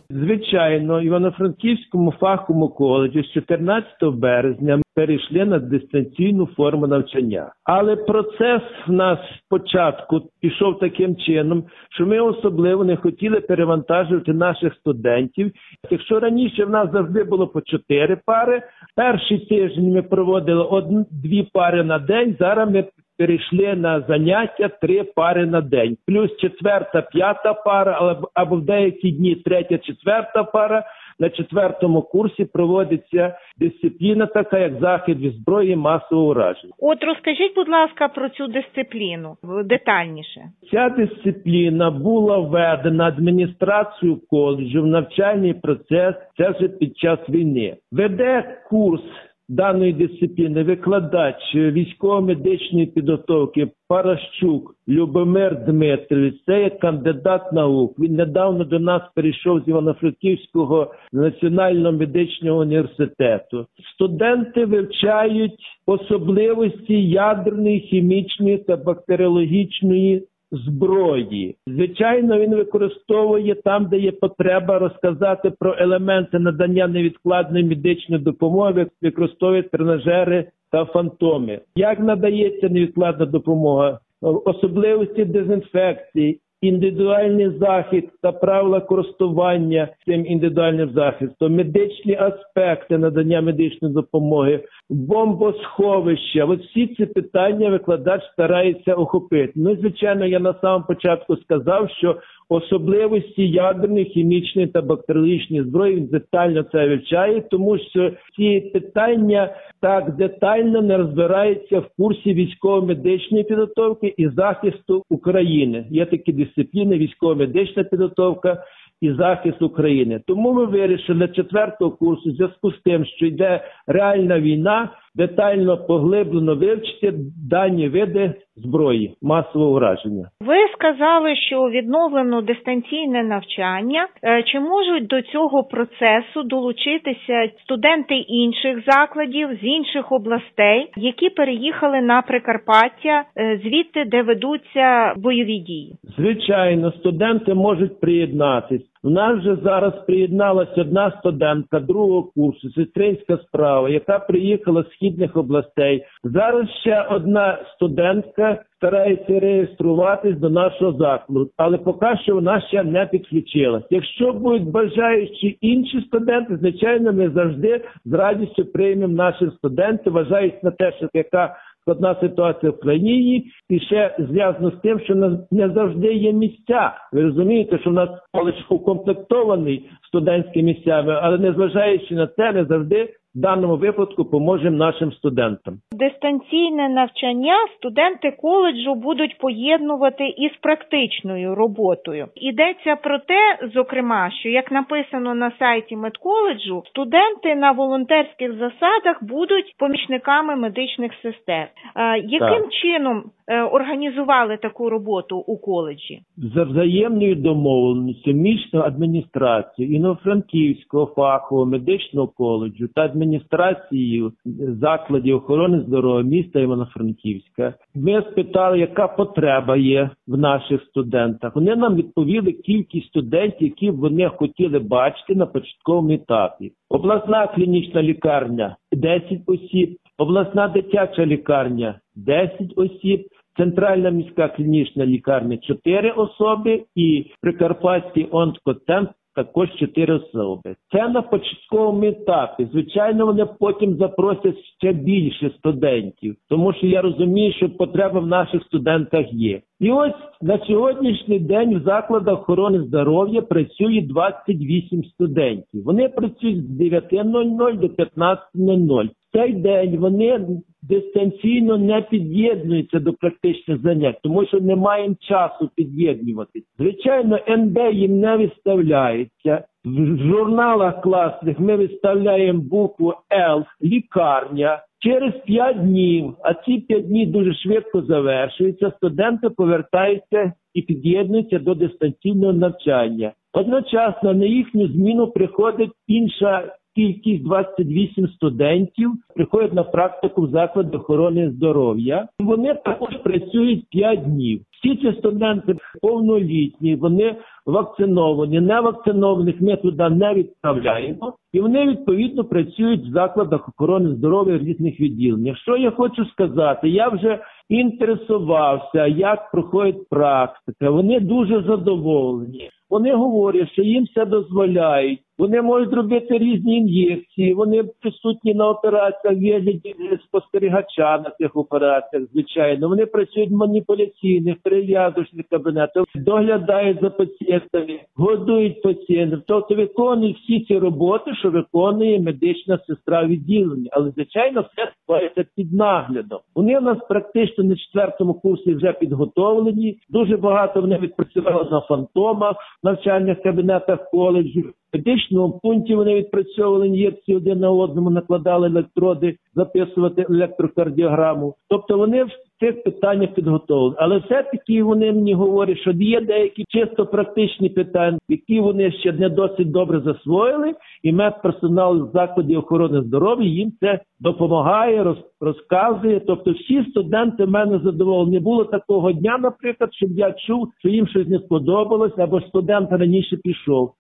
Звичайно, Івано-Франківському фаховому коледжі з 14 березня перейшли на дистанційну форму навчання. Але процес в нас спочатку пішов таким чином, що ми особливо не хотіли перевантажувати наших студентів. Якщо раніше в нас завжди було по 4 пари, перший тиждень ми проводили 1-2 пари на день, зараз ми перейшли на заняття 3 пари на день. Плюс 4-5 пара, або в деякі дні 3-4 пара. На 4-му курсі проводиться дисципліна така, як захід від зброї масового ураження. От розкажіть, будь ласка, про цю дисципліну детальніше. Ця дисципліна була введена адміністрацією коледжу в навчальний процес, це вже під час війни. Веде курс даної дисципліни викладач військово-медичної підготовки Паращук Любомир Дмитрович. Це є кандидат наук. Він недавно до нас перейшов з Івано-Франківського національного медичного університету. Студенти вивчають особливості ядерної, хімічної та бактеріологічної зброї. Звичайно, він використовує там, де є потреба розказати про елементи надання невідкладної медичної допомоги, використовує тренажери та фантоми. Як надається невідкладна допомога? Особливості дезінфекції, індивідуальний захист та правила користування цим індивідуальним захистом, медичні аспекти надання медичної допомоги, бомбосховища. Ось всі ці питання викладач старається охопити. Ну, звичайно, я на самому початку сказав, що особливості ядерної, хімічної та бактеріологічної зброї він детально це вивчає, тому що ці питання так детально не розбираються в курсі військово-медичної підготовки і захисту України. Є такі дисципліни: військово-медична підготовка і захист України. Тому ми вирішили 4-го курсу, в зв'язку з тим, що йде реальна війна, детально, поглиблено вивчити дані види зброї масового ураження. Ви сказали, що відновлено дистанційне навчання. Чи можуть до цього процесу долучитися студенти інших закладів, з інших областей, які переїхали на Прикарпаття, звідти, де ведуться бойові дії? Звичайно, студенти можуть приєднатись. У нас вже зараз приєдналася одна студентка 2-го курсу, сестринська справа, яка приїхала з східних областей. Зараз ще одна студентка старається реєструватись до нашого закладу, але поки що вона ще не підключилась. Якщо будуть бажаючі інші студенти, звичайно, ми завжди з радістю приймемо наших студентів, вважаючи на те, що яка складна ситуація в країні, і ще зв'язано з тим, що не завжди є місця. Ви розумієте, що в нас коледж укомплектований студентськими місцями, але незважаючи на це, не завжди в даному випадку поможемо нашим студентам. Дистанційне навчання студенти коледжу будуть поєднувати із практичною роботою. Йдеться про те, зокрема, що, як написано на сайті медколеджу, студенти на волонтерських засадах будуть помічниками медичних сестер. Яким чином організували таку роботу у коледжі? За взаємною домовленістю між адміністрацією Івано-Франківського фахового медичного коледжу та адміністрацією закладів охорони здоров'я міста Івано-Франківська, ми спитали, яка потреба є в наших студентах. Вони нам відповіли кількість студентів, які вони хотіли бачити на початковому етапі. Обласна клінічна лікарня – 10 осіб, обласна дитяча лікарня – 10 осіб, Центральна міська клінічна лікарня – 4 особи і Прикарпатський онкоцентр також 4 особи. Це на початковому етапі. Звичайно, вони потім запросять ще більше студентів, тому що я розумію, що потреба в наших студентах є. І ось на сьогоднішній день в закладах охорони здоров'я працює 28 студентів. Вони працюють з 9:00 до 15:00. В цей день вони дистанційно не під'єднуються до практичних занять, тому що не маємо часу під'єднуватися. Звичайно, НБ їм не виставляється. В журналах класних ми виставляємо букву Л – лікарня. Через 5 днів, а ці 5 днів дуже швидко завершуються, студенти повертаються і під'єднуються до дистанційного навчання. Одночасно на їхню зміну приходить інша кількість 28 студентів приходять на практику в заклади охорони здоров'я. Вони також працюють 5 днів. Всі ці студенти повнолітні, вони вакциновані, невакцинованих ми туди не відправляємо. І вони, відповідно, працюють в закладах охорони здоров'я в різних відділеннях. Що я хочу сказати? Я вже інтересувався, як проходить практика. Вони дуже задоволені. Вони говорять, що їм все дозволяють. Вони можуть робити різні ін'єкції, вони присутні на операціях, в вигляді спостерігача на цих операціях, звичайно. Вони працюють в маніпуляційних, перев'язочних кабінетах, доглядають за пацієнтами, годують пацієнтів. Тобто виконують всі ці роботи, що виконує медична сестра відділення. Але, звичайно, все відбувається під наглядом. Вони у нас практично на 4-му курсі вже підготовлені. Дуже багато вони відпрацювали на фантомах, в навчальних кабінетах коледжу. В медичному пункті вони відпрацьовували ін'єкції один на одному, накладали електроди, записувати електрокардіограму. Тобто вони в цих питаннях підготовлені. Але все-таки вони мені говорять, що є деякі чисто практичні питання, які вони ще не досить добре засвоїли, і медперсонал з закладів охорони здоров'я їм це допомагає, розказує. Тобто всі студенти в мене задоволені. Не було такого дня, наприклад, щоб я чув, що їм щось не сподобалось, або студент раніше пішов.